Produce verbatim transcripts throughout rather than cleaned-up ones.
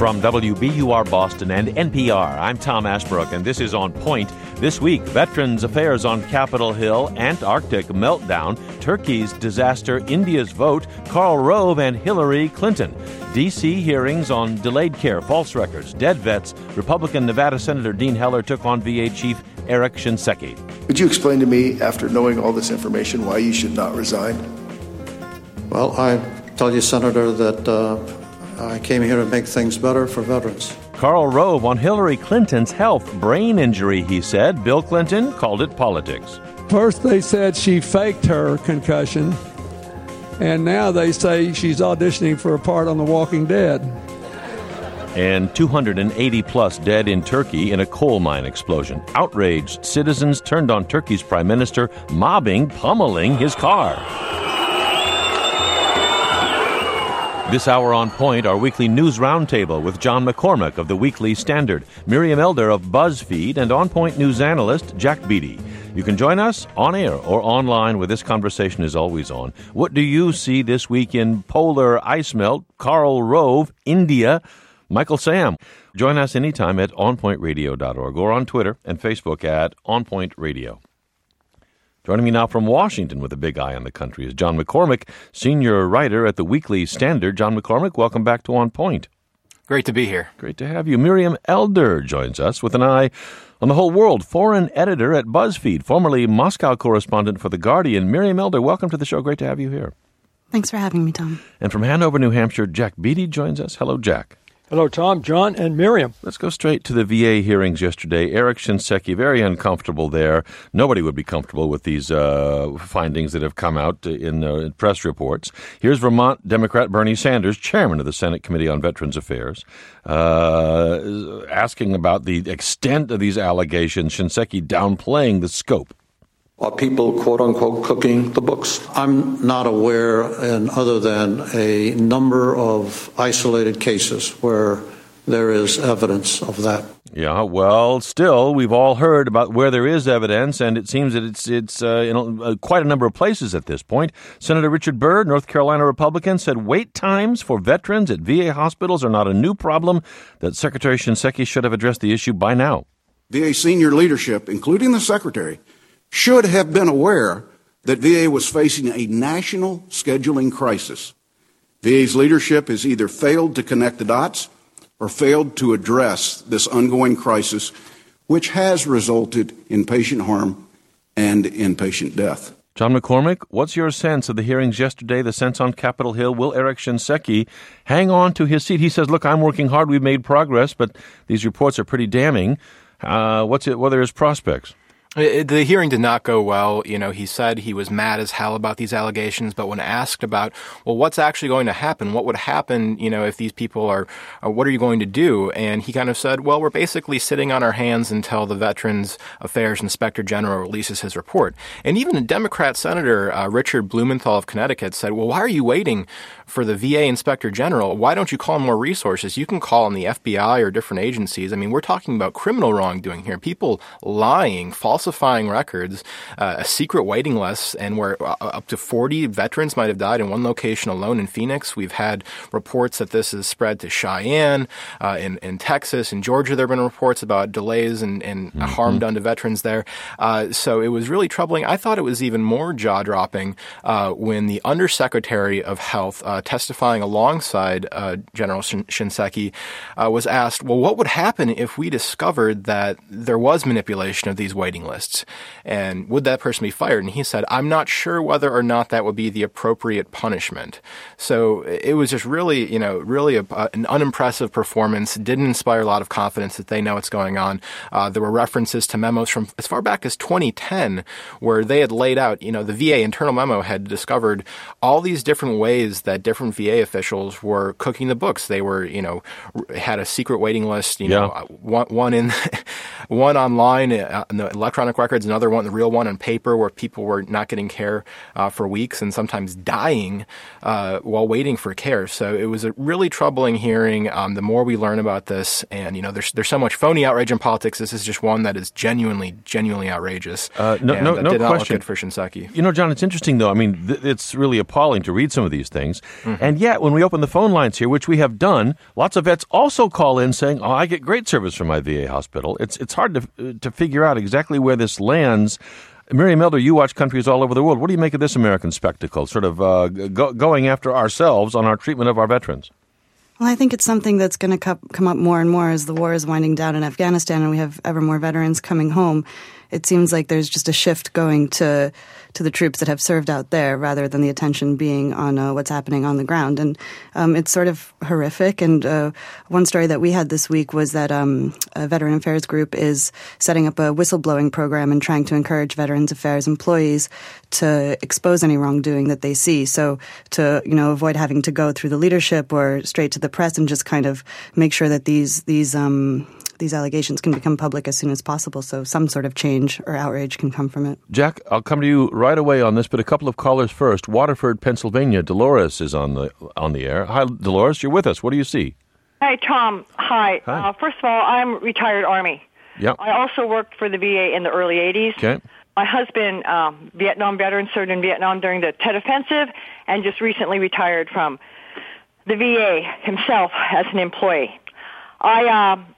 From W B U R Boston and N P R, I'm Tom Ashbrook, and this is On Point. This week, Veterans Affairs on Capitol Hill, Antarctic meltdown, Turkey's disaster, India's vote, Karl Rove and Hillary Clinton, D C hearings on delayed care, false records, dead vets, Republican Nevada Senator Dean Heller took on V A Chief Eric Shinseki. Could you explain to me, after knowing all this information, why you should not resign? Well, I tell you, Senator, that uh, I came here to make things better for veterans. Karl Rove on Hillary Clinton's health, brain injury, he said. Bill Clinton called it politics. First they said she faked her concussion, and now they say she's auditioning for a part on The Walking Dead. And two hundred eighty plus dead in Turkey in a coal mine explosion. Outraged citizens turned on Turkey's prime minister, mobbing, pummeling his car. This hour on Point, our weekly news roundtable with John McCormick of the Weekly Standard, Miriam Elder of BuzzFeed, and On Point news analyst Jack Beatty. You can join us on air or online where this conversation is always on. What do you see this week in polar ice melt, Karl Rove, India, Michael Sam? Join us anytime at on point radio dot org or on Twitter and Facebook at On Point Radio. Joining me now from Washington with a big eye on the country is John McCormick, senior writer at the Weekly Standard. John McCormick, welcome back to On Point. Great to be here. Great to have you. Miriam Elder joins us with an eye on the whole world, foreign editor at BuzzFeed, formerly Moscow correspondent for The Guardian. Miriam Elder, welcome to the show. Great to have you here. Thanks for having me, Tom. And from Hanover, New Hampshire, Jack Beatty joins us. Hello, Jack. Hello, Tom, John, and Miriam. Let's go straight to the V A hearings yesterday. Eric Shinseki, very uncomfortable there. Nobody would be comfortable with these uh, findings that have come out in uh, press reports. Here's Vermont Democrat Bernie Sanders, chairman of the Senate Committee on Veterans Affairs, uh, asking about the extent of these allegations, Shinseki downplaying the scope. Are people, quote-unquote, cooking the books? I'm not aware, and other than a number of isolated cases where there is evidence of that. Yeah, well, still, we've all heard about where there is evidence, and it seems that it's it's uh, in uh, quite a number of places at this point. Senator Richard Byrd, North Carolina Republican, said wait times for veterans at V A hospitals are not a new problem, that Secretary Shinseki should have addressed the issue by now. V A senior leadership, including the Secretary, should have been aware that V A was facing a national scheduling crisis. V A's leadership has either failed to connect the dots or failed to address this ongoing crisis, which has resulted in patient harm and in patient death. John McCormick, what's your sense of the hearings yesterday, the sense on Capitol Hill? Will Eric Shinseki hang on to his seat? He says, look, I'm working hard. We've made progress, but these reports are pretty damning. Uh, what's it, what are his prospects? The hearing did not go well. You know, he said he was mad as hell about these allegations, but when asked about, well, what's actually going to happen? What would happen, you know, if these people are, uh, what are you going to do? And he kind of said, well, we're basically sitting on our hands until the Veterans Affairs Inspector General releases his report. And even a Democrat Senator, uh, Richard Blumenthal of Connecticut, said, well, why are you waiting for the V A Inspector General? Why don't you call in more resources? You can call in the F B I or different agencies. I mean, we're talking about criminal wrongdoing here. People lying, false falsifying records, uh, a secret waiting list, and where uh, up to forty veterans might have died in one location alone in Phoenix. We've had reports that this has spread to Cheyenne, uh, in, in Texas, in Georgia. There have been reports about delays and, and mm-hmm. harm done to veterans there. Uh, so it was really troubling. I thought it was even more jaw-dropping uh, when the Undersecretary of Health, uh, testifying alongside uh, General Shin- Shinseki, uh, was asked, well, what would happen if we discovered that there was manipulation of these waiting lists? And would that person be fired? And he said, I'm not sure whether or not that would be the appropriate punishment. So it was just really, you know, really a, an unimpressive performance. Didn't inspire a lot of confidence that they know what's going on. Uh, there were references to memos from as far back as twenty ten where they had laid out, you know, the V A internal memo had discovered all these different ways that different V A officials were cooking the books. They were, you know, had a secret waiting list, you yeah. know, one, one in one online uh, in the electronic records, another one, the real one on paper, where people were not getting care uh, for weeks and sometimes dying uh, while waiting for care. So it was a really troubling hearing. Um, the more we learn about this, and you know, there's there's so much phony outrage in politics. This is just one that is genuinely, genuinely outrageous. Uh, no, and, no, uh, no did not question. Look good for Shinseki. You know, John, it's interesting though. I mean, th- it's really appalling to read some of these things, mm-hmm. and yet when we open the phone lines here, which we have done, lots of vets also call in saying, "Oh, I get great service from my V A hospital." It's it's hard to to figure out exactly where this lands. Miriam Elder, you watch countries all over the world. What do you make of this American spectacle, sort of uh, go, going after ourselves on our treatment of our veterans? Well, I think it's something that's going to come up more and more as the war is winding down in Afghanistan and we have ever more veterans coming home. It seems like there's just a shift going to to the troops that have served out there rather than the attention being on uh, what's happening on the ground. And um, it's sort of horrific. And uh, one story that we had this week was that um, a Veteran Affairs group is setting up a whistleblowing program and trying to encourage Veterans Affairs employees to expose any wrongdoing that they see. So to, you know, avoid having to go through the leadership or straight to the press and just kind of make sure that these, these, um, these allegations can become public as soon as possible, so some sort of change or outrage can come from it. Jack, I'll come to you right away on this, but a couple of callers first. Waterford, Pennsylvania. Dolores is on the on the air. Hi, Dolores. You're with us. What do you see? Hi, Tom. Hi. Hi. Uh, first of all, I'm retired Army. Yeah. I also worked for the V A in the early eighties. Okay. My husband, um, Vietnam veteran, served in Vietnam during the Tet Offensive, and just recently retired from the V A himself as an employee. I. Uh,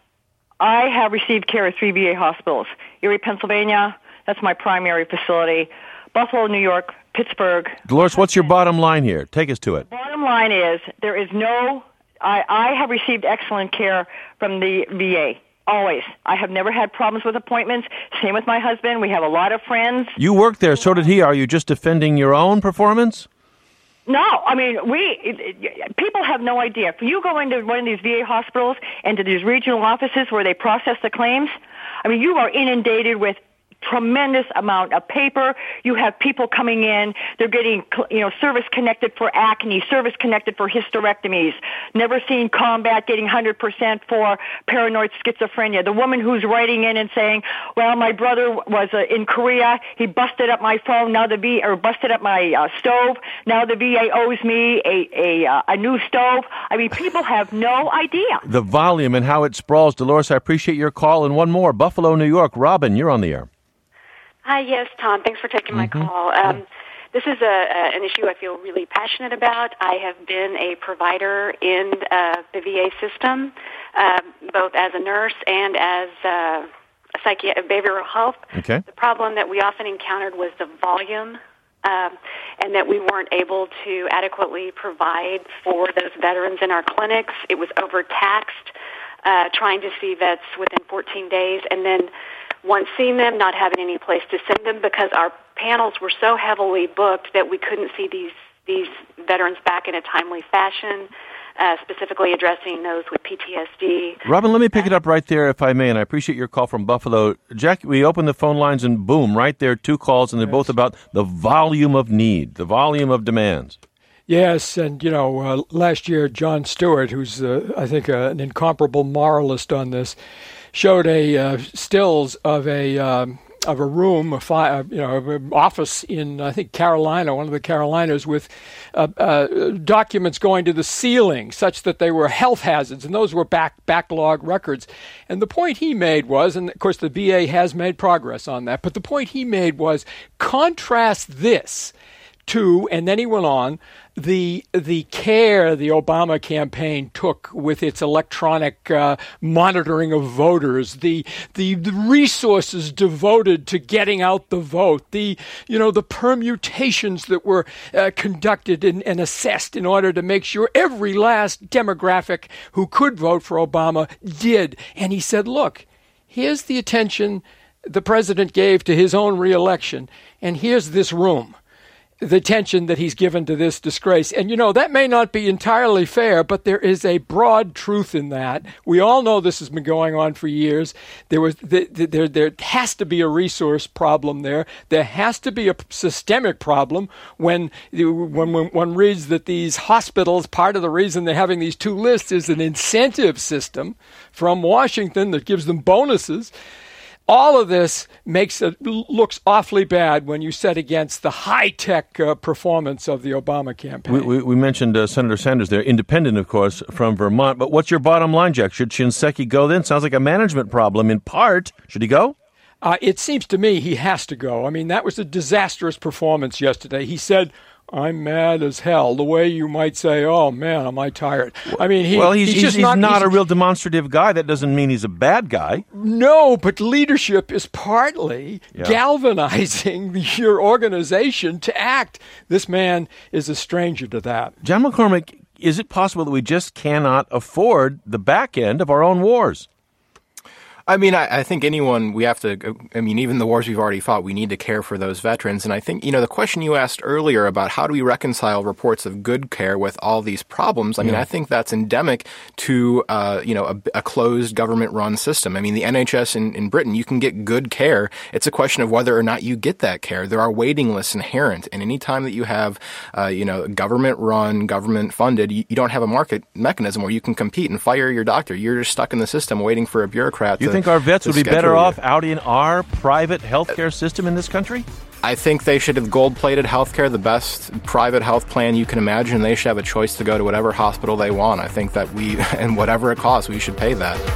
I have received care at three V A hospitals. Erie, Pennsylvania, that's my primary facility. Buffalo, New York, Pittsburgh. Dolores, what's your bottom line here? Take us to it. Bottom line is there is no, I, I have received excellent care from the V A. Always. I have never had problems with appointments. Same with my husband. We have a lot of friends. You worked there, so did he. Are you just defending your own performance? No, I mean, we, it, it, people have no idea. If you go into one of these V A hospitals and to these regional offices where they process the claims, I mean, you are inundated with tremendous amount of paper. You have people coming in. They're getting, you know, service connected for acne, service connected for hysterectomies. Never seen combat getting one hundred percent for paranoid schizophrenia. The woman who's writing in and saying, well, my brother was uh, in Korea. He busted up my phone. Now the V A, or busted up my uh, stove. Now the V A owes me a, a, uh, a new stove. I mean, people have no idea. The volume and how it sprawls. Dolores, I appreciate your call. And one more, Buffalo, New York. Robin, you're on the air. Hi, yes, Tom. Thanks for taking my Mm-hmm. call. Um, this is a, a, an issue I feel really passionate about. I have been a provider in uh, the V A system, uh, both as a nurse and as uh, a psychi- behavioral health. Okay. The problem that we often encountered was the volume, um, and that we weren't able to adequately provide for those veterans in our clinics. It was overtaxed, uh, trying to see vets within fourteen days, and then once seeing them, not having any place to send them because our panels were so heavily booked that we couldn't see these these veterans back in a timely fashion, uh, specifically addressing those with P T S D. Robin, let me pick it up right there, if I may, and I appreciate your call from Buffalo. Jack, we open the phone lines and boom, right there, two calls, and they're both about the volume of need, the volume of demands. Yes, and, you know, uh, last year, Jon Stewart, who's, uh, I think, uh, an incomparable moralist on this, showed a uh, stills of a um, of a room, a fi- uh, you know, an office in I think Carolina, one of the Carolinas, with uh, uh, documents going to the ceiling, such that they were health hazards, and those were back backlog records. And the point he made was, and of course the V A has made progress on that, but the point he made was contrast this to, and then he went on, the the care the Obama campaign took with its electronic uh, monitoring of voters, the, the the resources devoted to getting out the vote, the you know the permutations that were uh, conducted and, and assessed in order to make sure every last demographic who could vote for Obama did. And he said, look, here's the attention the president gave to his own reelection, and here's this room. The attention that he's given to this disgrace. And, you know, that may not be entirely fair, but there is a broad truth in that. We all know this has been going on for years. There was the, the, there there has to be a resource problem there. There has to be a systemic problem when, when, when one reads that these hospitals, part of the reason they're having these two lists is an incentive system from Washington that gives them bonuses. all of this makes it looks awfully bad when you set against the high-tech uh, performance of the Obama campaign. We, we, we mentioned uh, Senator Sanders there, independent, of course, from Vermont. But what's your bottom line, Jack? Should Shinseki go then? Sounds like a management problem in part. Should he go? Uh, it seems to me he has to go. I mean, that was a disastrous performance yesterday. He said, I'm mad as hell, the way you might say, oh, man, am I tired. I mean, he, well, he's, he's, he's just he's not, not he's, a real demonstrative guy. That doesn't mean he's a bad guy. No, but leadership is partly yeah. galvanizing your organization to act. This man is a stranger to that. John McCormick, is it possible that we just cannot afford the back end of our own wars? I mean, I, I think anyone, we have to, I mean, even the wars we've already fought, we need to care for those veterans. And I think, you know, the question you asked earlier about how do we reconcile reports of good care with all these problems, I mean, yeah. I think that's endemic to, uh, you know, a, a closed government-run system. I mean, the N H S in, in Britain, you can get good care. It's a question of whether or not you get that care. There are waiting lists inherent. And any time that you have, uh, you know, government-run, government-funded, you, you don't have a market mechanism where you can compete and fire your doctor. You're just stuck in the system waiting for a bureaucrat you to think our vets would be better you. off out in our private healthcare system in this country? I think they should have gold-plated healthcare, the best private health plan you can imagine. They should have a choice to go to whatever hospital they want. I think that we, and whatever it costs, we should pay that.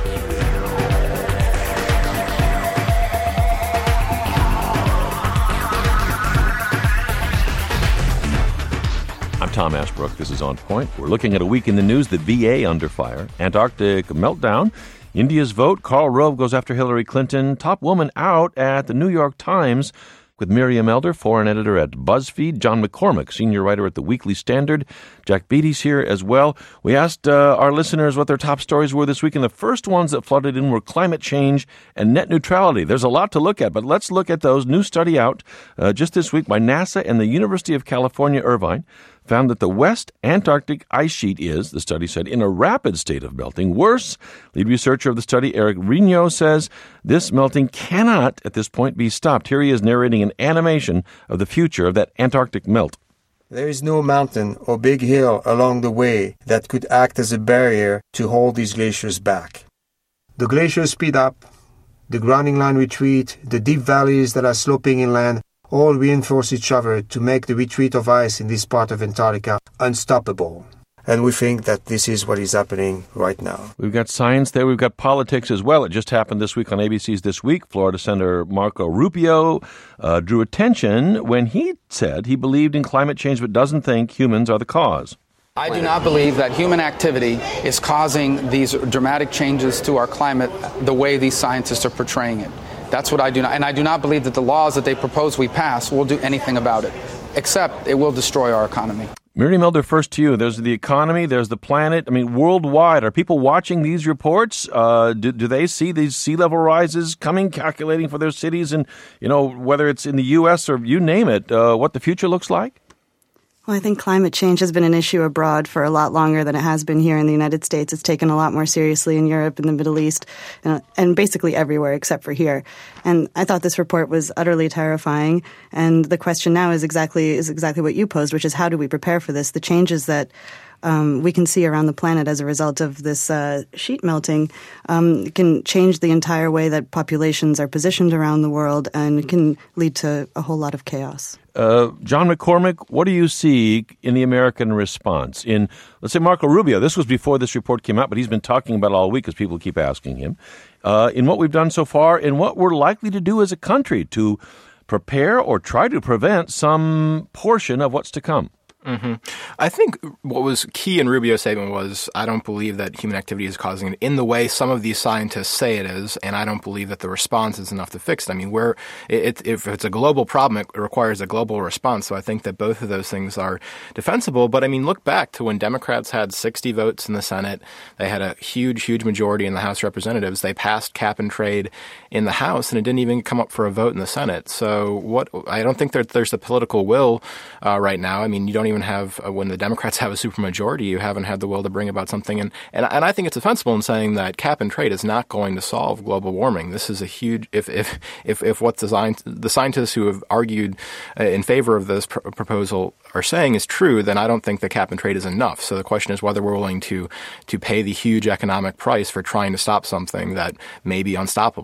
I'm Tom Ashbrook. This is On Point. We're looking at a week in the news, the V A under fire, Antarctic meltdown, India's vote, Karl Rove goes after Hillary Clinton, top woman out at the New York Times, with Miriam Elder, foreign editor at BuzzFeed, John McCormick, senior writer at the Weekly Standard. Jack Beatty's here as well. We asked uh, our listeners what their top stories were this week, and the first ones that flooded in were climate change and net neutrality. There's a lot to look at, but let's look at those. New study out uh, just this week by NASA and the University of California, Irvine, found that the West Antarctic ice sheet is, the study said, in a rapid state of melting. Worse, lead researcher of the study, Eric Reno, says this melting cannot, at this point, be stopped. Here he is narrating an animation of the future of that Antarctic melt. There is no mountain or big hill along the way that could act as a barrier to hold these glaciers back. The glaciers speed up, the grounding line retreat, the deep valleys that are sloping inland all reinforce each other to make the retreat of ice in this part of Antarctica unstoppable. And we think that this is what is happening right now. We've got science there. We've got politics as well. It just happened this week on A B C's This Week. Florida Senator Marco Rubio uh, drew attention when he said he believed in climate change but doesn't think humans are the cause. I do not believe that human activity is causing these dramatic changes to our climate the way these scientists are portraying it. That's what I do not, and I do not believe that the laws that they propose we pass will do anything about it, except it will destroy our economy. Miriam Elder, first to you. There's the economy, there's the planet. I mean, worldwide, are people watching these reports? Uh, do, do they see these sea level rises coming, calculating for their cities, and, you know, whether it's in the U S or you name it, uh, what the future looks like? Well, I think climate change has been an issue abroad for a lot longer than it has been here in the United States. It's taken a lot more seriously in Europe and the Middle East, uh, and basically everywhere except for here. And I thought this report was utterly terrifying. And the question now is exactly is exactly what you posed, which is how do we prepare for this? The changes that um, we can see around the planet as a result of this uh, sheet melting um, can change the entire way that populations are positioned around the world, and can lead to a whole lot of chaos. Uh, John McCormick, what do you see in the American response? In, let's say, Marco Rubio, this was before this report came out, but he's been talking about it all week because people keep asking him. Uh, in what we've done so far, and what we're likely to do as a country to prepare or try to prevent some portion of what's to come. Mm-hmm. I think what was key in Rubio's statement was, I don't believe that human activity is causing it in the way some of these scientists say it is, and I don't believe that the response is enough to fix it. I mean, we're, it, if it's a global problem, it requires a global response, so I think that both of those things are defensible. But I mean, look back to when Democrats had sixty votes in the Senate. They had a huge, huge majority in the House of Representatives. They passed cap and trade in the House, and it didn't even come up for a vote in the Senate. So what, I don't think that there's the political will uh, right now. I mean, you don't even have, uh, when the Democrats have a supermajority, you haven't had the will to bring about something. And, and, and I think it's defensible in saying that cap and trade is not going to solve global warming. This is a huge, if if if, if what the, the scientists who have argued uh, in favor of this pr- proposal are saying is true, then I don't think that cap and trade is enough. So the question is whether we're willing to to pay the huge economic price for trying to stop something that may be unstoppable.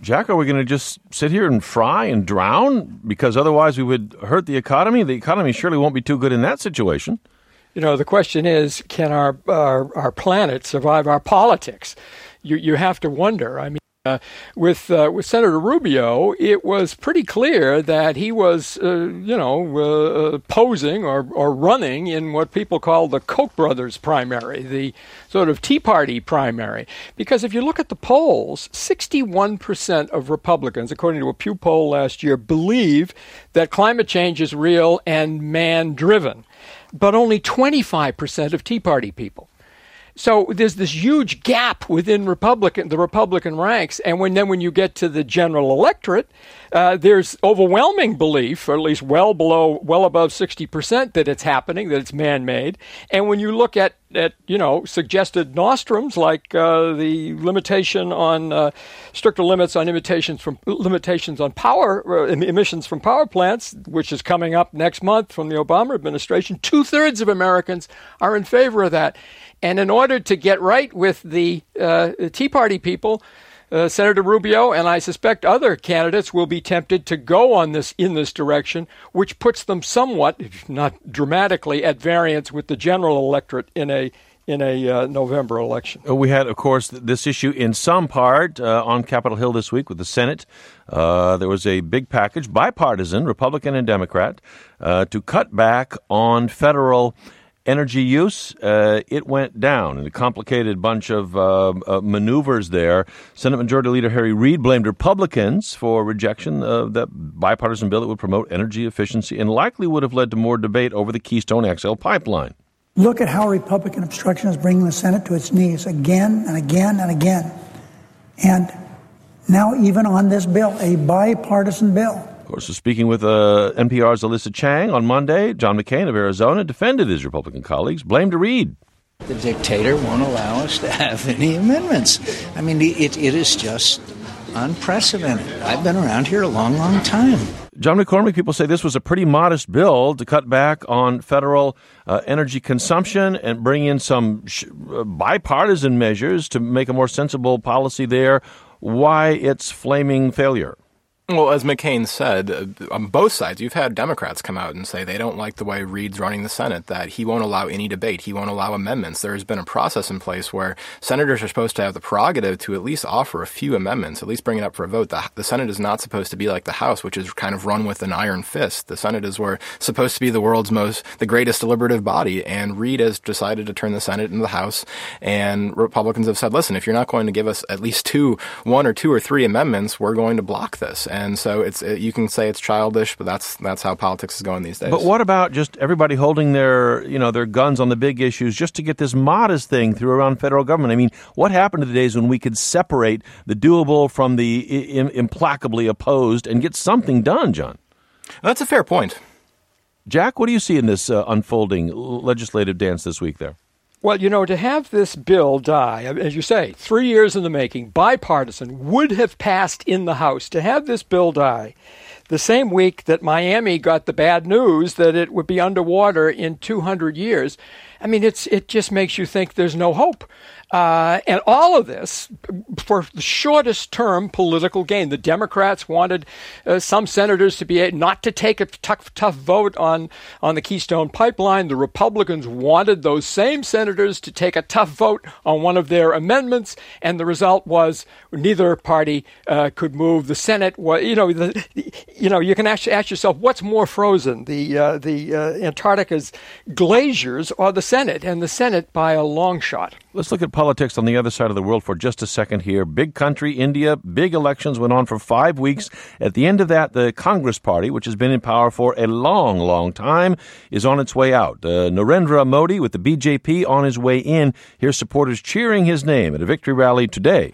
Jack, are we going to just sit here and fry and drown because otherwise we would hurt the economy? The economy surely won't be too good in that situation. You know, the question is, can our our, our planet survive our politics? You you have to wonder. I mean, uh, with uh, with Senator Rubio, it was pretty clear that he was, uh, you know, uh, posing or or running in what people call the Koch brothers primary, the sort of Tea Party primary. Because if you look at the polls, sixty-one percent of Republicans, according to a Pew poll last year, believe that climate change is real and man-driven, but only twenty-five percent of Tea Party people. So there's this huge gap within Republican, the Republican ranks, and when then when you get to the general electorate, uh, there's overwhelming belief, or at least well below, well above sixty percent, that it's happening, that it's man-made. And when you look at, at you know, suggested nostrums like uh, the limitation on uh, stricter limits on limitations from limitations on power uh, emissions from power plants, which is coming up next month from the Obama administration, two thirds of Americans are in favor of that. And in order to get right with the uh, Tea Party people, uh, Senator Rubio and I suspect other candidates will be tempted to go on this in this direction, which puts them somewhat, if not dramatically, at variance with the general electorate in a in a uh, November election. We had, of course, this issue in some part uh, on Capitol Hill this week with the Senate. Uh, there was a big package, bipartisan, Republican and Democrat, uh, to cut back on federal energy use. Uh, it went down in a complicated bunch of uh, uh, maneuvers there. Senate Majority Leader Harry Reid blamed Republicans for rejection of that bipartisan bill that would promote energy efficiency and likely would have led to more debate over the Keystone X L pipeline. Look at how Republican obstruction is bringing the Senate to its knees again and again and again. And now even on this bill, a bipartisan bill. Of course, speaking with uh, N P R's Alyssa Chang on Monday, John McCain of Arizona defended his Republican colleagues, blamed Reid. The dictator won't allow us to have any amendments. I mean, it, it is just unprecedented. I've been around here a long, long time. John McCormick, people say this was a pretty modest bill to cut back on federal uh, energy consumption and bring in some sh- uh, bipartisan measures to make a more sensible policy there. Why its flaming failure? Well, as McCain said, uh, on both sides, you've had Democrats come out and say they don't like the way Reid's running the Senate, that he won't allow any debate, he won't allow amendments. There's been a process in place where senators are supposed to have the prerogative to at least offer a few amendments, at least bring it up for a vote. The, the Senate is not supposed to be like the House, which is kind of run with an iron fist. The Senate is where supposed to be the world's most, the greatest deliberative body, and Reid has decided to turn the Senate into the House, and Republicans have said, listen, if you're not going to give us at least two, one or two or three amendments, we're going to block this. And so it's it, you can say it's childish, but that's that's how politics is going these days. But what about just everybody holding their you know their guns on the big issues just to get this modest thing through around federal government? I mean, what happened to the days when we could separate the doable from the I- implacably opposed and get something done, John? That's a fair point. Jack, what do you see in this uh, unfolding legislative dance this week there? Well, you know, to have this bill die, as you say, three years in the making, bipartisan, would have passed in the House. To have this bill die the same week that Miami got the bad news that it would be underwater in two hundred years, I mean, it's it just makes you think there's no hope. Uh, and all of this for the shortest term political gain. The Democrats wanted uh, some senators to be able not to take a tough, tough vote on, on the Keystone Pipeline. The Republicans wanted those same senators to take a tough vote on one of their amendments. And the result was neither party uh, could move. The Senate was, you know, the, you know, you can actually ask yourself, what's more frozen, the uh, the uh, Antarctica's glaciers or the Senate? And the Senate by a long shot. Let's look at politics on the other side of the world for just a second here. Big country, India, big elections went on for five weeks. At the end of that, the Congress Party, which has been in power for a long, long time, is on its way out. Uh, Narendra Modi with the B J P on his way in. Here's supporters cheering his name at a victory rally today.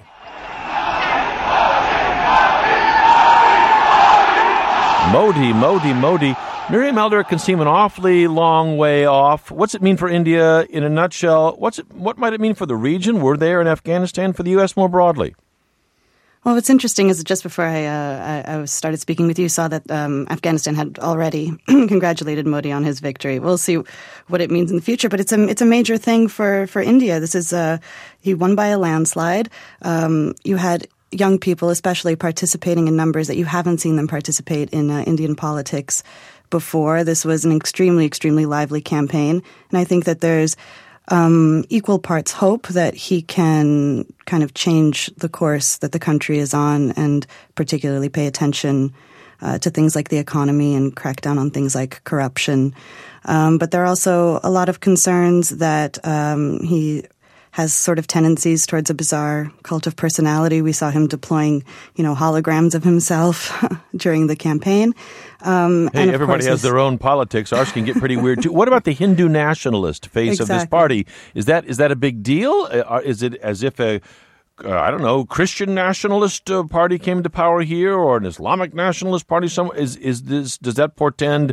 Modi, Modi, Modi. Miriam Elder, can seem an awfully long way off. What's it mean for India in a nutshell? What's it, what might it mean for the region? We're there in Afghanistan, for the U S more broadly. Well, what's interesting is that just before I, uh, I, I started speaking with you, saw that um, Afghanistan had already congratulated Modi on his victory. We'll see what it means in the future, but it's a it's a major thing for, for India. This is uh, he won by a landslide. Um, you had young people, especially, participating in numbers that you haven't seen them participate in uh, Indian politics before. This was an extremely, extremely lively campaign. And I think that there's um, equal parts hope that he can kind of change the course that the country is on and particularly pay attention uh, to things like the economy and crack down on things like corruption. Um, but there are also a lot of concerns that um, he has sort of tendencies towards a bizarre cult of personality. We saw him deploying, you know, holograms of himself during the campaign. Um, hey, and everybody has their own politics. Ours can get pretty weird too. What about the Hindu nationalist face exactly. of this party? Is that is that a big deal? Uh, is it as if a uh, I don't know Christian nationalist uh, party came to power here, or an Islamic nationalist party somewhere? Is is this does that portend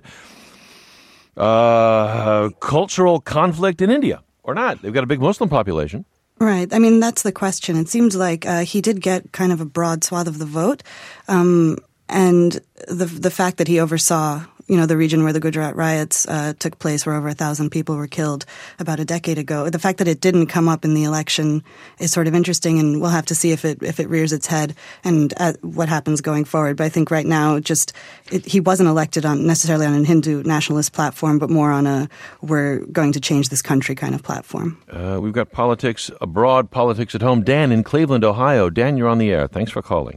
uh, cultural conflict in India? Or not? They've got a big Muslim population. Right. I mean, that's the question. It seems like uh, he did get kind of a broad swath of the vote. Um, and the the fact that he oversaw, you know, the region where the Gujarat riots uh, took place, where over a thousand people were killed about a decade ago, the fact that it didn't come up in the election is sort of interesting, and we'll have to see if it if it rears its head and uh, what happens going forward. But I think right now, just it, he wasn't elected on necessarily on a Hindu nationalist platform, but more on a we're going to change this country kind of platform. Uh, we've got politics abroad, politics at home. Dan in Cleveland, Ohio. Dan, you're on the air. Thanks for calling.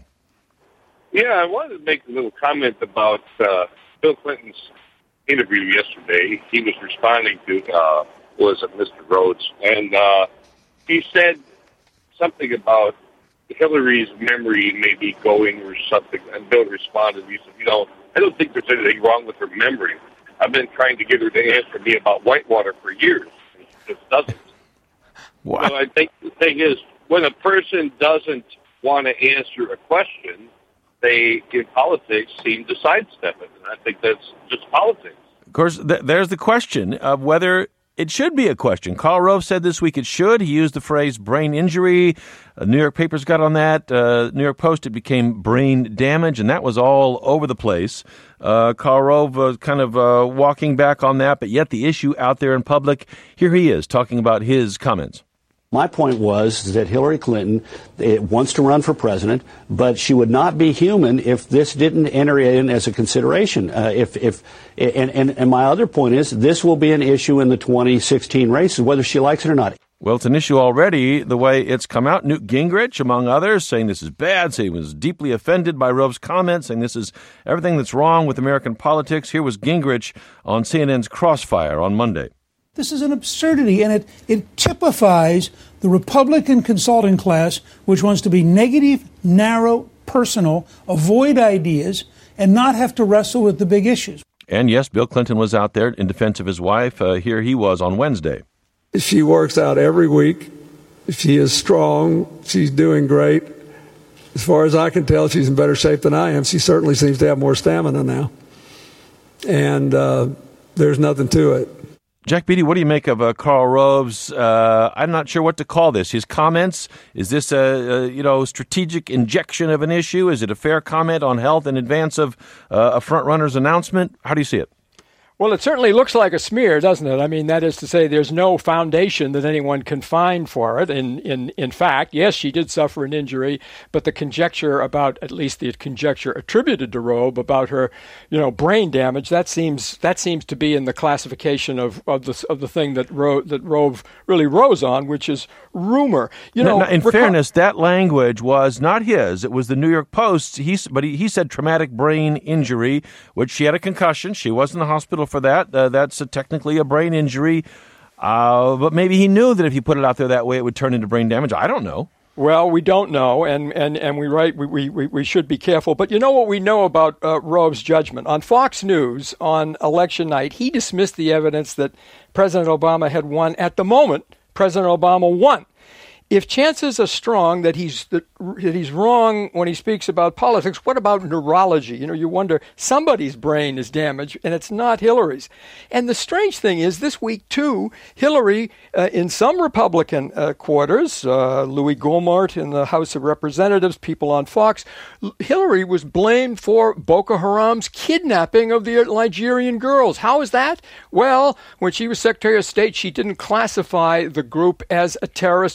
Yeah, I wanted to make a little comment about uh, Bill Clinton's interview yesterday. He was responding to, uh, was it Mister Rhodes? And uh, he said something about Hillary's memory may be going or something. And Bill responded, he said, you know, I don't think there's anything wrong with her memory. I've been trying to get her to answer me about Whitewater for years. And she just doesn't. What? So I think the thing is, when a person doesn't want to answer a question, they, in politics, seem to sidestep it. And I think that's just politics. Of course, th- there's the question of whether it should be a question. Karl Rove said this week it should. He used the phrase brain injury. Uh, New York papers got on that. Uh, New York Post, it became brain damage, and that was all over the place. Uh, Karl Rove was kind of uh, walking back on that, but yet the issue out there in public, here he is talking about his comments. My point was that Hillary Clinton uh, wants to run for president, but she would not be human if this didn't enter in as a consideration. Uh, if, if, and, and, and my other point is this will be an issue in the twenty sixteen races, whether she likes it or not. Well, it's an issue already, the way it's come out. Newt Gingrich, among others, saying this is bad, saying he was deeply offended by Rove's comments, saying this is everything that's wrong with American politics. Here was Gingrich on C N N's Crossfire on Monday. This is an absurdity, and it, it typifies the Republican consulting class, which wants to be negative, narrow, personal, avoid ideas, and not have to wrestle with the big issues. And yes, Bill Clinton was out there in defense of his wife. Uh, here he was on Wednesday. She works out every week. She is strong. She's doing great. As far as I can tell, she's in better shape than I am. She certainly seems to have more stamina now. And uh, there's nothing to it. Jack Beatty, what do you make of uh, Karl Rove's, uh, I'm not sure what to call this, his comments? Is this a, a you know strategic injection of an issue? Is it a fair comment on health in advance of uh, a front-runner's announcement? How do you see it? Well, it certainly looks like a smear, doesn't it? I mean, that is to say there's no foundation that anyone can find for it. In, in, in fact, yes, she did suffer an injury, but the conjecture about, at least the conjecture attributed to Rove about her, you know, brain damage, that seems that seems to be in the classification of, of, the, of the thing that, Ro, that Rove really rose on, which is rumor. You know, no, no, in reco- fairness, that language was not his. It was the New York Post's. He, but he, he said traumatic brain injury, which she had a concussion. She was in the hospital for that. Uh, that's a, technically a brain injury. Uh, but maybe he knew that if he put it out there that way, it would turn into brain damage. I don't know. Well, we don't know, and, and, and we, right, we, we, we should be careful. But you know what we know about uh, Rove's judgment? On Fox News on election night, he dismissed the evidence that President Obama had won. At the moment, President Obama won. If chances are strong that he's that, that he's wrong when he speaks about politics, what about neurology? You know, you wonder, somebody's brain is damaged, and it's not Hillary's. And the strange thing is, this week, too, Hillary, uh, in some Republican uh, quarters, uh, Louis Gohmert in the House of Representatives, people on Fox, Hillary was blamed for Boko Haram's kidnapping of the Nigerian girls. How is that? Well, when she was Secretary of State, she didn't classify the group as a terrorist organization.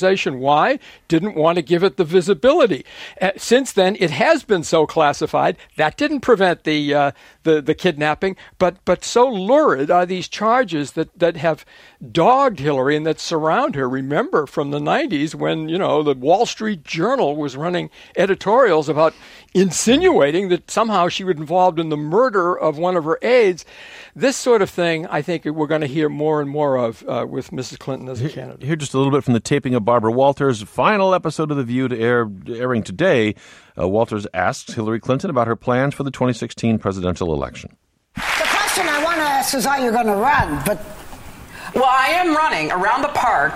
organization. Why? Didn't want to give it the visibility. Uh, since then, it has been so classified. That didn't prevent the uh, the, the kidnapping, but but so lurid are these charges that, that have dogged Hillary and that surround her. Remember from the nineties when, you know, the Wall Street Journal was running editorials about insinuating that somehow she was involved in the murder of one of her aides. This sort of thing, I think we're going to hear more and more of uh, with Missus Clinton as a candidate. Here just a little bit from the taping of Barbara Walters' final episode of The View to air airing today. Uh, Walters asks Hillary Clinton about her plans for the twenty sixteen presidential election. The question I want to ask is, are you going to run? But well, I am running around the park.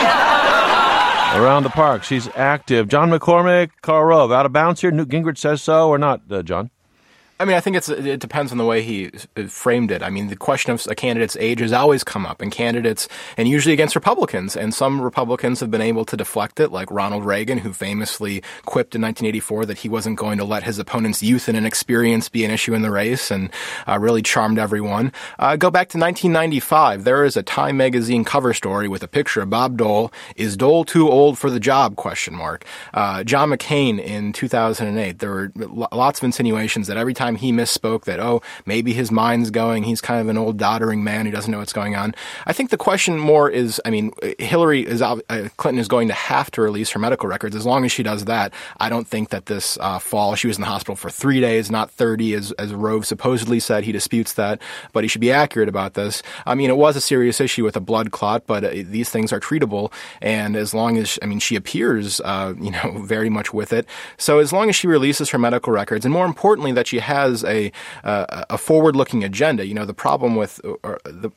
Around the park. She's active. John McCormick, Karl Rove, out of bounds here. Newt Gingrich says so or not, uh, John? I mean, I think it's it depends on the way he framed it. I mean, the question of a candidate's age has always come up, and candidates, and usually against Republicans. And some Republicans have been able to deflect it, like Ronald Reagan, who famously quipped in nineteen eighty-four that he wasn't going to let his opponent's youth and inexperience be an issue in the race, and uh, really charmed everyone. Uh, go back to nineteen ninety-five. There is a Time magazine cover story with a picture of Bob Dole. Is Dole too old for the job? Question mark. Uh, John McCain in two thousand eight. There were lots of insinuations that every time he misspoke that, oh, maybe his mind's going, he's kind of an old doddering man who doesn't know what's going on. I think the question more is, I mean, Hillary is, uh, Clinton is going to have to release her medical records. As long as she does that, I don't think that this uh, fall, she was in the hospital for three days, not thirty, as, as Rove supposedly said. He disputes that, but he should be accurate about this. I mean, it was a serious issue with a blood clot, but uh, these things are treatable. And as long as, I mean, she appears, uh, you know, very much with it. So as long as she releases her medical records, and more importantly, that she has a uh, a forward-looking agenda. You know, the problem with or the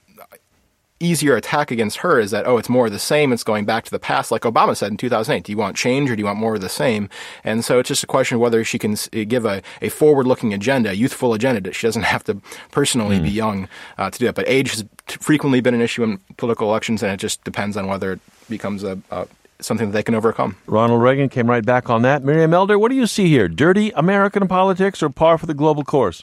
easier attack against her is that, oh, it's more of the same. It's going back to the past, like Obama said in two thousand eight. Do you want change or do you want more of the same? And so it's just a question of whether she can give a, a forward-looking agenda, a youthful agenda. She doesn't have to personally mm. be young uh, to do it. But age has frequently been an issue in political elections, and it just depends on whether it becomes a, a something that they can overcome. Ronald Reagan came right back on that. Miriam Elder, what do you see here? Dirty American politics or par for the global course?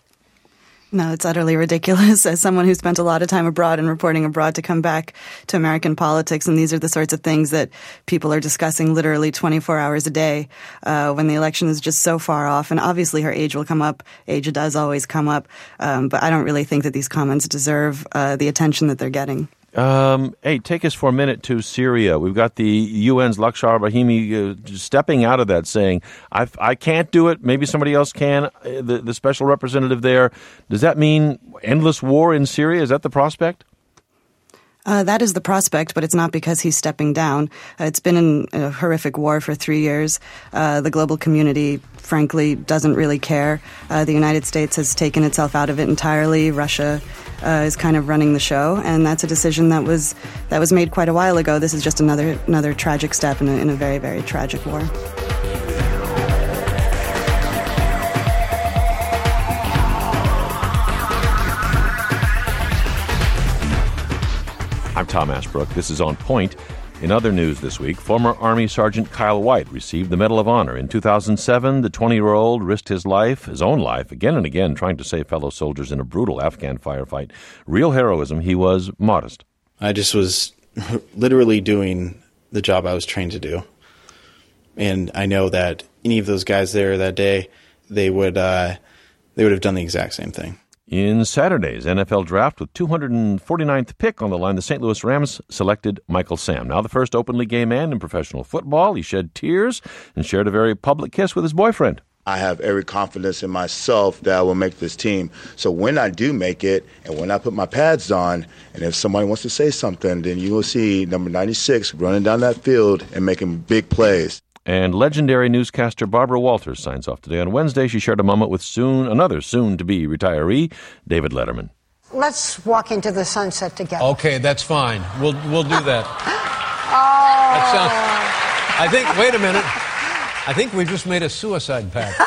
No, it's utterly ridiculous. As someone who spent a lot of time abroad and reporting abroad, to come back to American politics, and these are the sorts of things that people are discussing literally twenty-four hours a day uh, when the election is just so far off. And obviously her age will come up. Age does always come up. Um, but I don't really think that these comments deserve uh, the attention that they're getting. Um, hey, take us for a minute to Syria. We've got the U N's Lakhdar Brahimi uh, stepping out of that, saying, I, I can't do it. Maybe somebody else can. The, the special representative there. Does that mean endless war in Syria? Is that the prospect? Uh, that is the prospect, but it's not because he's stepping down. Uh, it's been in a horrific war for three years. Uh, the global community, frankly, doesn't really care. Uh, the United States has taken itself out of it entirely. Russia uh, is kind of running the show, and that's a decision that was that was made quite a while ago. This is just another another tragic step in a, in a very, very tragic war. I'm Tom Ashbrook. This is On Point. In other news this week, former Army Sergeant Kyle White received the Medal of Honor. In two thousand seven, the twenty-year-old risked his life, his own life, again and again, trying to save fellow soldiers in a brutal Afghan firefight. Real heroism. He was modest. I just was literally doing the job I was trained to do. And I know that any of those guys there that day, they would uh, they would have done the exact same thing. In Saturday's N F L draft, with two hundred forty-ninth pick on the line, the Saint Louis Rams selected Michael Sam. Now the first openly gay man in professional football. He shed tears and shared a very public kiss with his boyfriend. I have every confidence in myself that I will make this team. So when I do make it, and when I put my pads on, and if somebody wants to say something, then you will see number ninety-six running down that field and making big plays. And legendary newscaster Barbara Walters signs off today. On Wednesday, she shared a moment with soon another soon-to-be retiree, David Letterman. Let's walk into the sunset together. Okay, that's fine. We'll we'll do that. Oh. That sounds, I think, wait a minute. I think we've just made a suicide pact.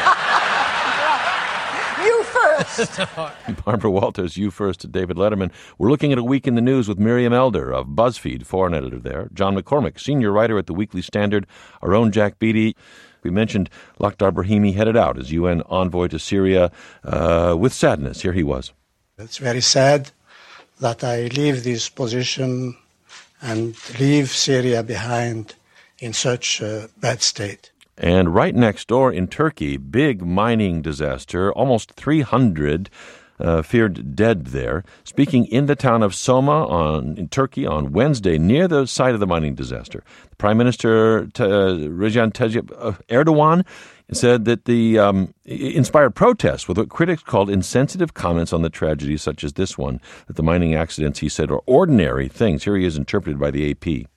You first. Barbara Walters, you first, David Letterman. We're looking at a week in the news with Miriam Elder of BuzzFeed, foreign editor there. John McCormick, senior writer at the Weekly Standard. Our own Jack Beatty. We mentioned Lakhdar Brahimi headed out as U N envoy to Syria uh, with sadness. Here he was. It's very sad that I leave this position and leave Syria behind in such a bad state. And right next door in Turkey, big mining disaster, almost three hundred uh, feared dead there. Speaking in the town of Soma on, in Turkey on Wednesday, near the site of the mining disaster, the Prime Minister uh, Recep Tayyip Erdogan said that the um, inspired protests with what critics called insensitive comments on the tragedies such as this one, that the mining accidents, he said, are ordinary things. Here he is interpreted by the A P.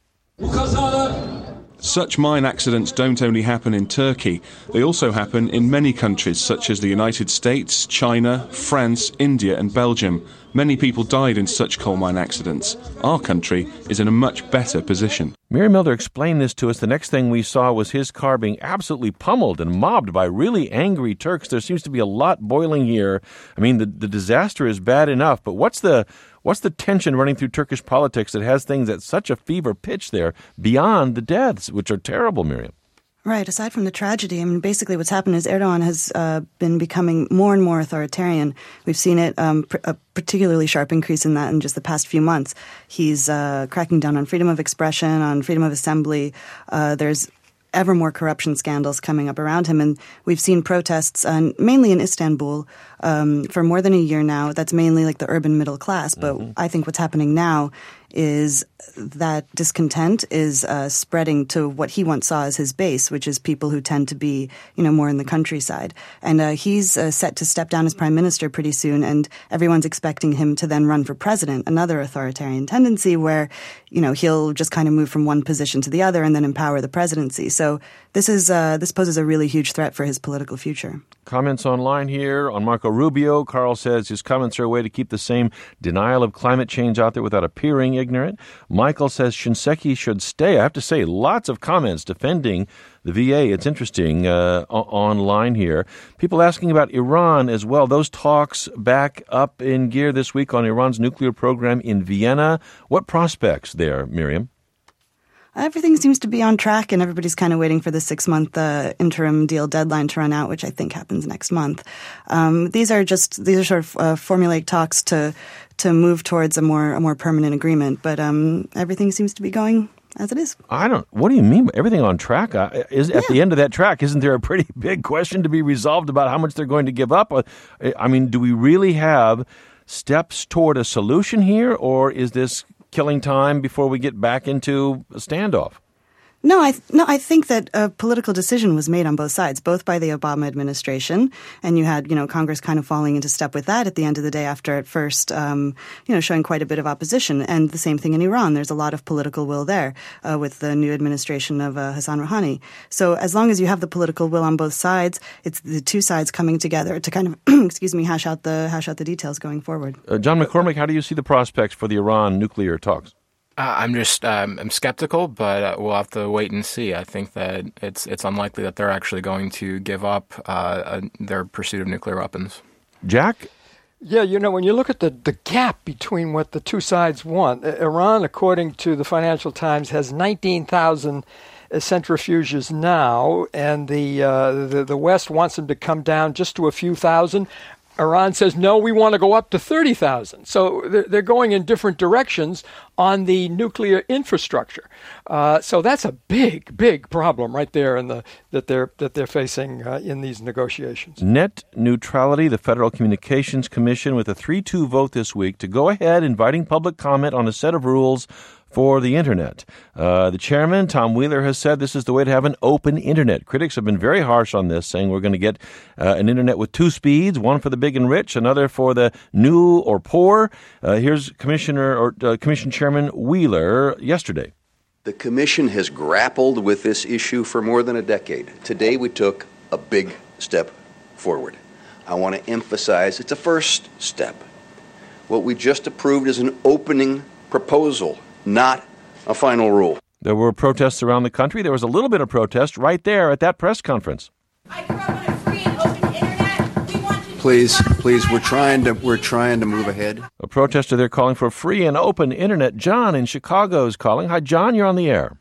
Such mine accidents don't only happen in Turkey, they also happen in many countries such as the United States, China, France, India and Belgium. Many people died in such coal mine accidents. Our country is in a much better position. Miriam Elder explained this to us. The next thing we saw was his car being absolutely pummeled and mobbed by really angry Turks. There seems to be a lot boiling here. I mean, the, the disaster is bad enough, but what's the what's the tension running through Turkish politics that has things at such a fever pitch there beyond the deaths, which are terrible, Miriam? Right. Aside from the tragedy, I mean, basically what's happened is Erdogan has uh, been becoming more and more authoritarian. We've seen it, um, pr- a particularly sharp increase in that in just the past few months. He's uh, cracking down on freedom of expression, on freedom of assembly. Uh, there's ever more corruption scandals coming up around him. And we've seen protests, uh, mainly in Istanbul, um, for more than a year now. That's mainly like the urban middle class. But mm-hmm. I think what's happening now is that discontent is uh, spreading to what he once saw as his base, which is people who tend to be, you know, more in the countryside. And uh, he's uh, set to step down as prime minister pretty soon, and everyone's expecting him to then run for president, another authoritarian tendency where, you know, he'll just kind of move from one position to the other and then empower the presidency. So this is uh, this poses a really huge threat for his political future. Comments online here on Marco Rubio. Carl says his comments are a way to keep the same denial of climate change out there without appearing ignorant. Michael says Shinseki should stay. I have to say, lots of comments defending the V A. It's interesting uh, online here. People asking about Iran as well. Those talks back up in gear this week on Iran's nuclear program in Vienna. What prospects there, Miriam? Everything seems to be on track, and everybody's kind of waiting for the six-month uh, interim deal deadline to run out, which I think happens next month. Um, these are just these are sort of uh, formulaic talks to to move towards a more a more permanent agreement, but um, everything seems to be going as it is. I don't. What do you mean by everything on track? Uh, is at yeah. the end of that track, isn't there a pretty big question to be resolved about how much they're going to give up? I mean, do we really have steps toward a solution here, or is this killing time before we get back into a standoff? No, I no, I think that a political decision was made on both sides, both by the Obama administration, and you had, you know, Congress kind of falling into step with that at the end of the day after at first, um, you know, showing quite a bit of opposition. And the same thing in Iran. There's a lot of political will there uh, with the new administration of uh, Hassan Rouhani. So as long as you have the political will on both sides, it's the two sides coming together to kind of, excuse me, hash out the hash out the details going forward. Uh, John McCormick, how do you see the prospects for the Iran nuclear talks? Uh, I'm just um, I'm skeptical, but uh, we'll have to wait and see. I think that it's it's unlikely that they're actually going to give up uh, uh, their pursuit of nuclear weapons. Jack? Yeah, you know, when you look at the, the gap between what the two sides want, Iran, according to the Financial Times, has nineteen thousand centrifuges now, and the, uh, the the West wants them to come down just to a few thousand. Iran says, no, we want to go up to thirty thousand. So they're going in different directions on the nuclear infrastructure. Uh, so that's a big, big problem right there in the that they're that they're facing uh, in these negotiations. Net neutrality, the Federal Communications Commission, with a three two vote this week to go ahead inviting public comment on a set of rules for the Internet. Uh, the chairman, Tom Wheeler, has said this is the way to have an open Internet. Critics have been very harsh on this, saying we're going to get uh, an Internet with two speeds, one for the big and rich, another for the new or poor. Uh, here's Commissioner or uh, Commission Chairman Wheeler yesterday. The Commission has grappled with this issue for more than a decade. Today we took a big step forward. I want to emphasize it's a first step. What we just approved is an opening proposal, not a final rule. There were protests around the country. There was a little bit of protest right there at that press conference. I grew up on a free and open internet. We want to please, please, we're trying to we're trying to move ahead. A protester there calling for free and open internet. John in Chicago is calling. Hi, John. You're on the air.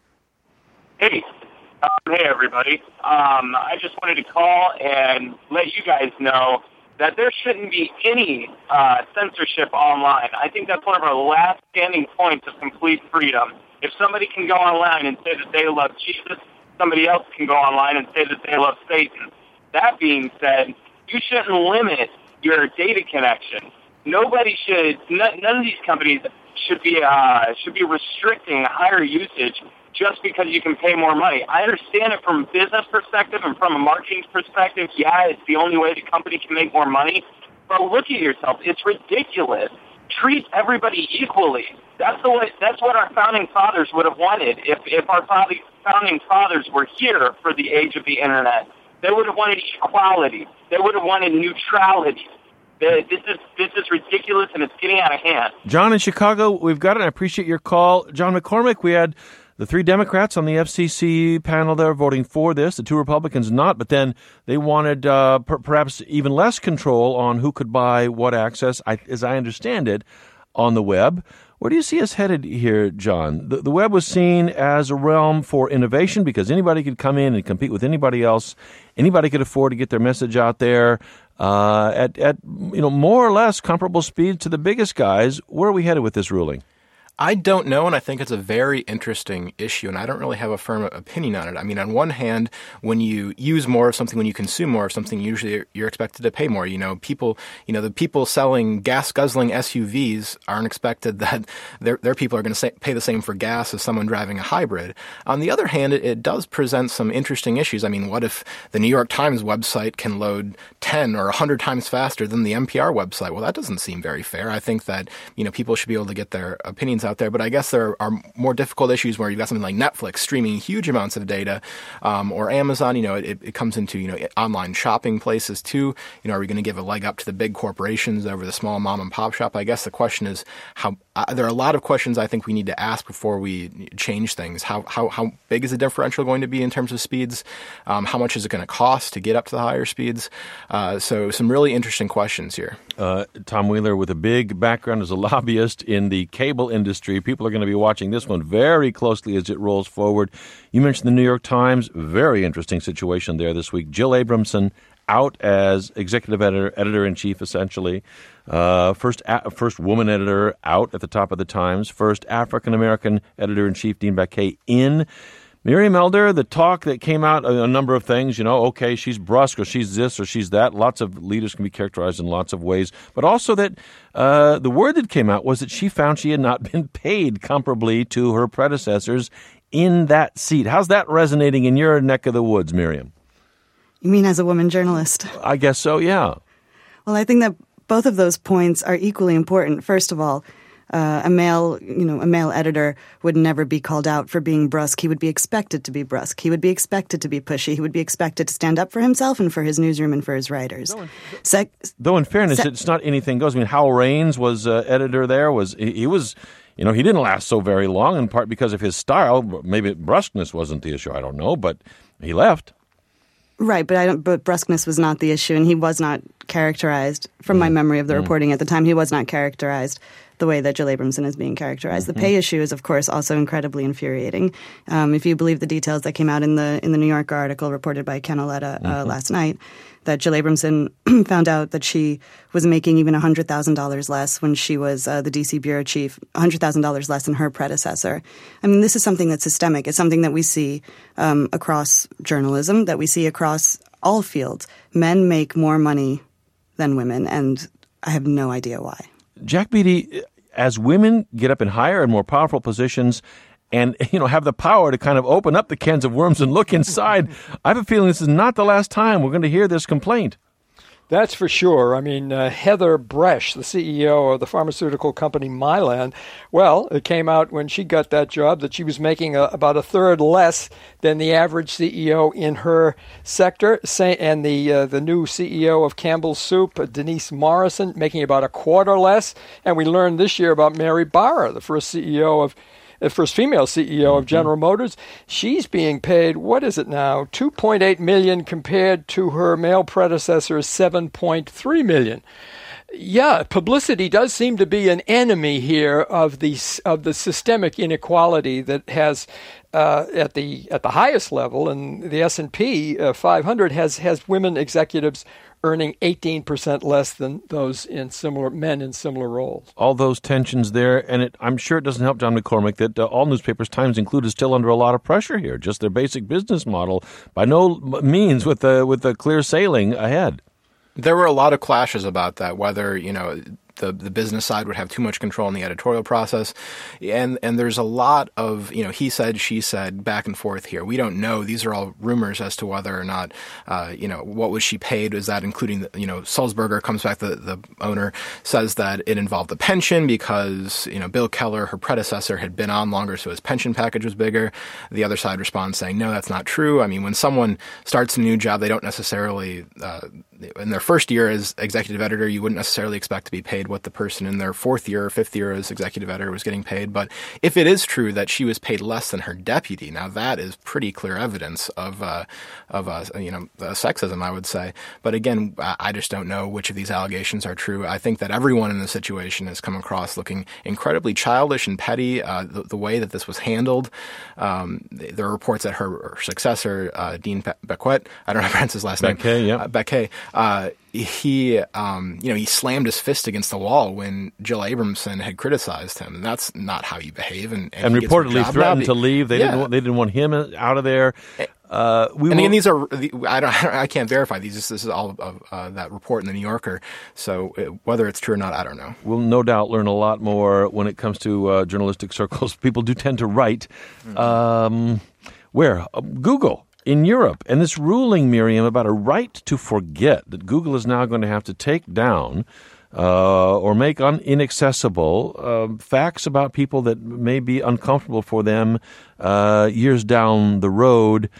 Hey, um, hey, everybody. Um, I just wanted to call and let you guys know that there shouldn't be any uh, censorship online. I think that's one of our last standing points of complete freedom. If somebody can go online and say that they love Jesus, somebody else can go online and say that they love Satan. That being said, you shouldn't limit your data connection. Nobody should, none, none of these companies should be uh, should be restricting higher usage just because you can pay more money. I understand it from a business perspective and from a marketing perspective. Yeah, it's the only way the company can make more money. But look at yourself. It's ridiculous. Treat everybody equally. That's the way. That's what our founding fathers would have wanted. If if our founding fathers were here for the age of the internet, they would have wanted equality. They would have wanted neutrality. This is this is ridiculous, and it's getting out of hand. John in Chicago, we've got it. I appreciate your call. John McCormick, we had the three Democrats on the F C C panel there voting for this, the two Republicans not, but then they wanted uh, per- perhaps even less control on who could buy what access, I, as I understand it, on the web. Where do you see us headed here, John? The, the web was seen as a realm for innovation because anybody could come in and compete with anybody else. Anybody could afford to get their message out there uh, at, at you know more or less comparable speed to the biggest guys. Where are we headed with this ruling? I don't know, and I think it's a very interesting issue, and I don't really have a firm opinion on it. I mean, on one hand, when you use more of something, when you consume more of something, usually you're expected to pay more. You know, people, you know, the people selling gas-guzzling S U Vs aren't expected that their their people are going to pay the same for gas as someone driving a hybrid. On the other hand, it, it does present some interesting issues. I mean, what if the New York Times website can load ten or one hundred times faster than the N P R website? Well, that doesn't seem very fair. I think that, you know, people should be able to get their opinions out there, but I guess there are more difficult issues where you've got something like Netflix streaming huge amounts of data, um, or Amazon. You know, it, it comes into, you know, online shopping places too. You know, are we going to give a leg up to the big corporations over the small mom and pop shop? I guess the question is how. Uh, there are a lot of questions I think we need to ask before we change things. How how how big is the differential going to be in terms of speeds? Um, how much is it going to cost to get up to the higher speeds? Uh, so some really interesting questions here. Uh, Tom Wheeler, with a big background as a lobbyist in the cable industry, people are going to be watching this one very closely as it rolls forward. You mentioned the New York Times, very interesting situation there this week. Jill Abramson out as executive editor, editor-in-chief, essentially. Uh, first a- first woman editor out at the top of the Times. First African-American editor-in-chief, Dean Baquet, in. Miriam Elder, the talk that came out, a, a number of things, you know, okay, she's brusque or she's this or she's that. Lots of leaders can be characterized in lots of ways. But also that uh, the word that came out was that she found she had not been paid comparably to her predecessors in that seat. How's that resonating in your neck of the woods, Miriam? You mean as a woman journalist? I guess so, yeah. Well, I think that both of those points are equally important. First of all, uh, a male, you know, a male editor would never be called out for being brusque. He would be expected to be brusque. He would be expected to be pushy. He would be expected to stand up for himself and for his newsroom and for his writers. Though in, Se- though in fairness, se- it's not anything goes. I mean, Hal Raines was uh, editor there. Was he, he was, you know, he didn't last so very long, in part because of his style. Maybe brusqueness wasn't the issue. I don't know, but he left. Right, but I don't. But brusqueness was not the issue, and he was not characterized, from mm. my memory of the mm. reporting at the time, he was not characterized the way that Jill Abramson is being characterized. Mm-hmm. The pay issue is, of course, also incredibly infuriating. Um, if you believe the details that came out in the in the New Yorker article reported by Ken Auletta uh, mm-hmm. last night, that Jill Abramson found out that she was making even one hundred thousand dollars less when she was uh, the D C bureau chief, one hundred thousand dollars less than her predecessor. I mean, this is something that's systemic. It's something that we see um, across journalism, that we see across all fields. Men make more money than women, and I have no idea why. Jack Beatty, as women get up in higher and more powerful positions and, you know, have the power to kind of open up the cans of worms and look inside, I have a feeling this is not the last time we're going to hear this complaint. That's for sure. I mean, uh, Heather Bresch, the C E O of the pharmaceutical company Mylan, well, it came out when she got that job that she was making a, about a third less than the average C E O in her sector. Say, and the uh, the new C E O of Campbell's Soup, Denise Morrison, making about a quarter less. And we learned this year about Mary Barra, the first C E O of the first female C E O of General Motors. She's being paid, what is it now, two point eight million dollars compared to her male predecessor's seven point three million dollars. Yeah, publicity does seem to be an enemy here of the of the systemic inequality that has uh, at the at the highest level, and the S and P uh, five hundred has has women executives earning eighteen percent less than those in similar men in similar roles. All those tensions there, and it, I'm sure it doesn't help John McCormack that uh, all newspapers, Times included, still under a lot of pressure here. Just their basic business model, by no means with the with the clear sailing ahead. There were a lot of clashes about that, whether, you know, the the business side would have too much control in the editorial process. And and there's a lot of, you know, he said, she said, back and forth here. We don't know. These are all rumors as to whether or not, uh, you know, what was she paid? Is that including, the, you know, Sulzberger comes back, the, the owner, says that it involved the pension because, you know, Bill Keller, her predecessor, had been on longer, so his pension package was bigger. The other side responds saying, no, that's not true. I mean, when someone starts a new job, they don't necessarily, uh, in their first year as executive editor, you wouldn't necessarily expect to be paid what the person in their fourth year or fifth year as executive editor was getting paid. But if it is true that she was paid less than her deputy, now that is pretty clear evidence of, uh, of uh, you know, uh, sexism, I would say. But again, I just don't know which of these allegations are true. I think that everyone in the situation has come across looking incredibly childish and petty. Uh, the, the way that this was handled, um, there are reports that her, her successor, uh, Dean Baquet, I don't know how to pronounce his last name. Baquet, yeah. Uh, Baquet, Uh, he, um, you know, he slammed his fist against the wall when Jill Abramson had criticized him, and that's not how you behave. And, and, and reportedly threatened to leave. They yeah. didn't. Want, they didn't want him out of there. Uh, we and will, again, these are I don't I can't verify these. This is all of uh, that report in the New Yorker. So uh, whether it's true or not, I don't know. We'll no doubt learn a lot more when it comes to uh, journalistic circles. People do tend to write. Mm-hmm. Um, where uh, Google. In Europe, and this ruling, Miriam, about a right to forget that Google is now going to have to take down uh, or make un- inaccessible uh, facts about people that may be uncomfortable for them uh, years down the road.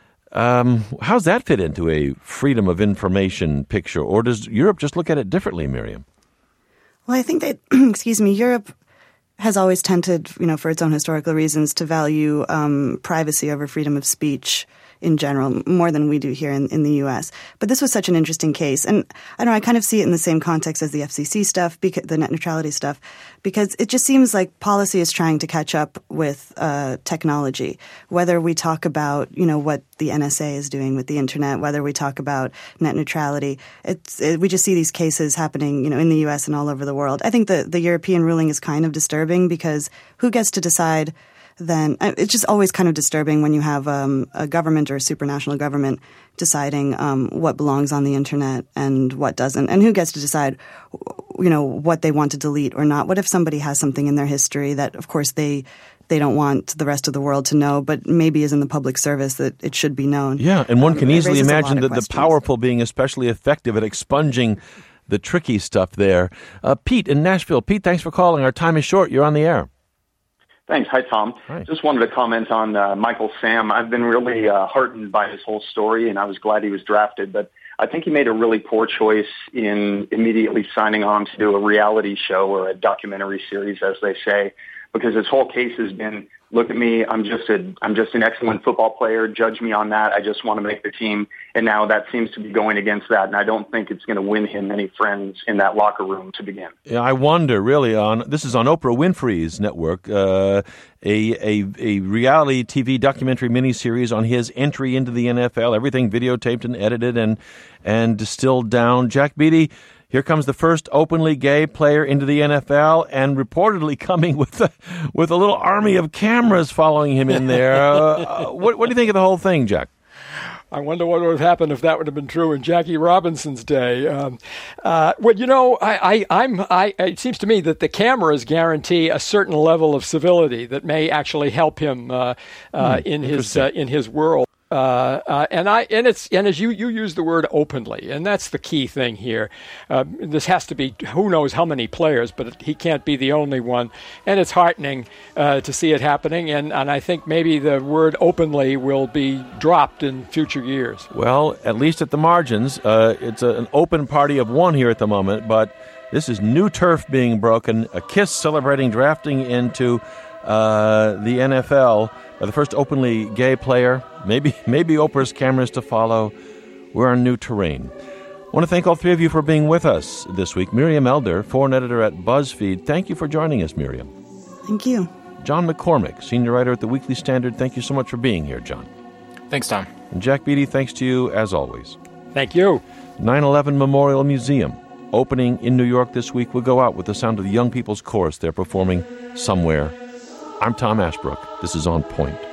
Um, how's that fit into a freedom of information picture? Or does Europe just look at it differently, Miriam? Well, I think that, excuse me, Europe has always tended, you know, for its own historical reasons, to value um, privacy over freedom of speech in general, more than we do here in, in the U S. But this was such an interesting case. And I don't know, I kind of see it in the same context as the F C C stuff, because, the net neutrality stuff, because it just seems like policy is trying to catch up with uh, technology. Whether we talk about, you know, what the N S A is doing with the internet, whether we talk about net neutrality, it's, it, we just see these cases happening, you know, in the U S and all over the world. I think the, the European ruling is kind of disturbing because who gets to decide then? It's just always kind of disturbing when you have um, a government or a supranational government deciding um, what belongs on the internet and what doesn't, and who gets to decide, you know, what they want to delete or not. What if somebody has something in their history that, of course, they they don't want the rest of the world to know, but maybe is in the public service that it should be known? Yeah, and one um, can easily imagine that questions. the powerful being especially effective at expunging the tricky stuff there. Uh, Pete in Nashville. Pete, thanks for calling. Our time is short. You're on the air. Thanks. Hi, Tom. Hi. Just wanted to comment on uh, Michael Sam. I've been really uh, heartened by his whole story, and I was glad he was drafted. But I think he made a really poor choice in immediately signing on to do a reality show or a documentary series, as they say, because his whole case has been, look at me, I'm just a, I'm just an excellent football player. Judge me on that. I just want to make the team. And now that seems to be going against that. And I don't think it's going to win him any friends in that locker room to begin. Yeah, I wonder, really, on this is on Oprah Winfrey's network, uh, a, a a reality T V documentary miniseries on his entry into the N F L, everything videotaped and edited and, and distilled down. Jack Beatty, here comes the first openly gay player into the N F L, and reportedly coming with a, with a little army of cameras following him in there. Uh, what, what do you think of the whole thing, Jack? I wonder what would have happened if that would have been true in Jackie Robinson's day. Um, uh, well, you know, I, I, I'm. I, it seems to me that the cameras guarantee a certain level of civility that may actually help him uh, uh, mm, in his uh, in his world. Uh, uh, and I and it's and as you you use the word openly, and that's the key thing here. Uh, this has to be who knows how many players, but he can't be the only one. And it's heartening uh, to see it happening. And, and I think maybe the word openly will be dropped in future years. Well, at least at the margins, uh, it's a, an open party of one here at the moment. But this is new turf being broken. A Kiss celebrating drafting into uh, the N F L. Uh, the first openly gay player, maybe maybe Oprah's cameras to follow. We're on new terrain. I want to thank all three of you for being with us this week. Miriam Elder, foreign editor at BuzzFeed. Thank you for joining us, Miriam. Thank you. John McCormack, senior writer at the Weekly Standard. Thank you so much for being here, John. Thanks, Tom. And Jack Beatty, thanks to you as always. Thank you. nine eleven Memorial Museum, opening in New York this week. We'll go out with the sound of the Young People's Chorus. They're performing Somewhere. I'm Tom Ashbrook. This is On Point.